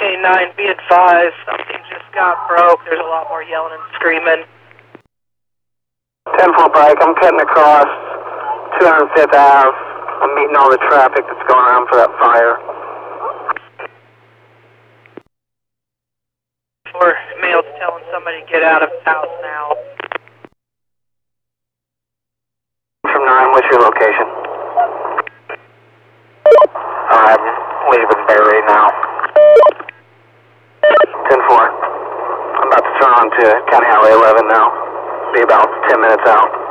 K9, be advised, something just got broke. There's a lot more yelling and screaming. 10-4 bike, I'm cutting across 205th Ave. I'm meeting all the traffic that's going around for that fire. Or male's telling somebody to get out of the house now. From 9, what's your location? I'm leaving Barry now. 10-4. I'm about to turn on to County Highway 11 now. Be about 10 minutes out.